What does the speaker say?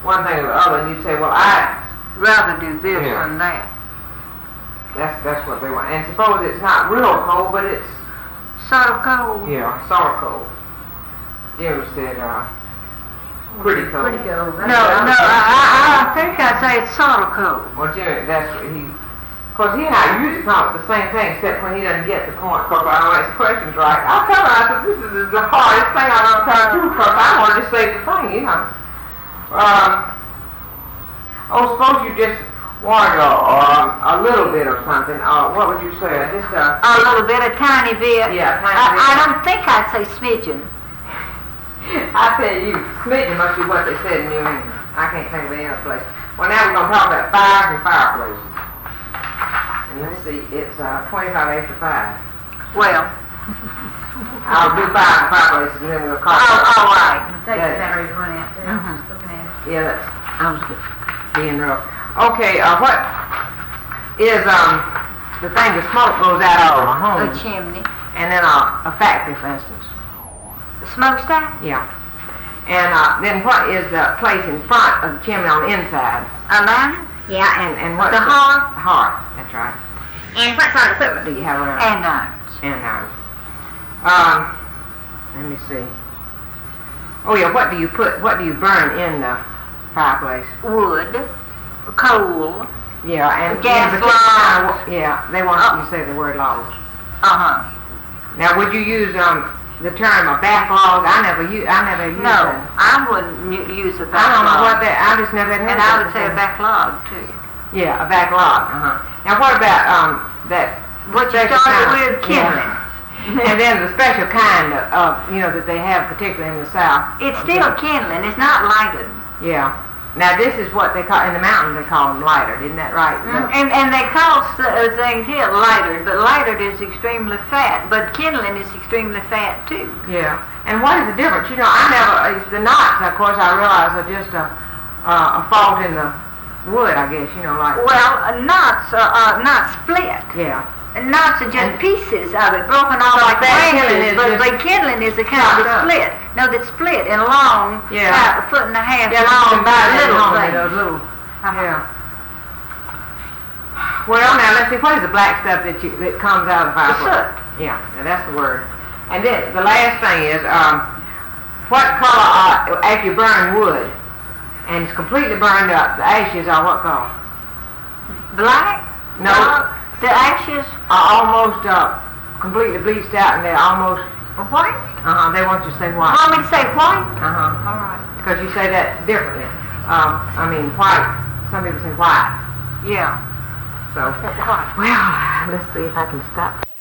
one thing or the other, and you'd say, well, I'd rather do this than that. That's what they want. And suppose it's not real cold, but it's sort of cold. Yeah, sort of cold. Jim said, pretty cold. Pretty cold. No, I think I'd say it's sort of cold. Well, Jimmy, that's what of course, he and I usually call it the same thing, except when he doesn't get the point, because I don't ask questions right. I'll tell him, I said, this is the hardest thing I've ever tried to do, because I want to just say the thing, you know. Suppose you just wanted a little bit or something, what would you say? Just a little bit, a tiny bit. Yeah, a tiny bit. I don't think I'd say smidgen. I tell you, smidgen must be what they said in New England. I can't think of any other place. Well, now we're going to talk about fires and fireplaces. And let's see, it's 25 after 5. Well, I'll do fires and fireplaces, and then we'll call it. All right. Take the batteries running out there. I'm just looking at it. Yeah, I was being real. Okay, what is the thing the smoke goes out of a home? A chimney. And then a factory, for instance. A smokestack? Yeah. And then what is the place in front of the chimney on the inside? A lantern? Yeah, and what's the hearth? Hearth, that's right. And what sort of equipment Do you have around? Andirons. Andirons. Let me see. Oh yeah, what do you burn in the fireplace? Wood. Coal. Yeah, and gas logs. Yeah, they want you to say the word logs. Now, would you use the term a backlog? I never used No, that. I wouldn't use a backlog. I don't know what that. I just never had heard And that I would say a before. backlog too. Yeah, a backlog. Now, what about that? What you started with, kindling. And then the special kind of that they have, particularly in the South. It's still kindling. It's not lighted. Yeah. Now this is what they call in the mountains. They call them lightered. Isn't that right? And they call things here lightered, but lightered is extremely fat. But kindling is extremely fat too. Yeah. And what is the difference? You know, I never. The knots, of course, I realize are just a fault in the wood. I guess like. Well, knots are not split. Yeah. Knots are just pieces of it, broken off like branches, but kindling is a kind of a split. No, that's split in long, about a foot and a half long, little thing. Yeah. Well, now let's see. What is the black stuff that comes out of the fireplace? The soot. Yeah, now that's the word. And then the last thing is, what color after you burn wood and it's completely burned up? The ashes are what color? Black? No. The ashes are almost completely bleached out, and they're almost white. They want you to say white. Want me to say white? All right. Because you say that differently. White. Some people say white. Yeah. So. White. Well, let's see if I can stop.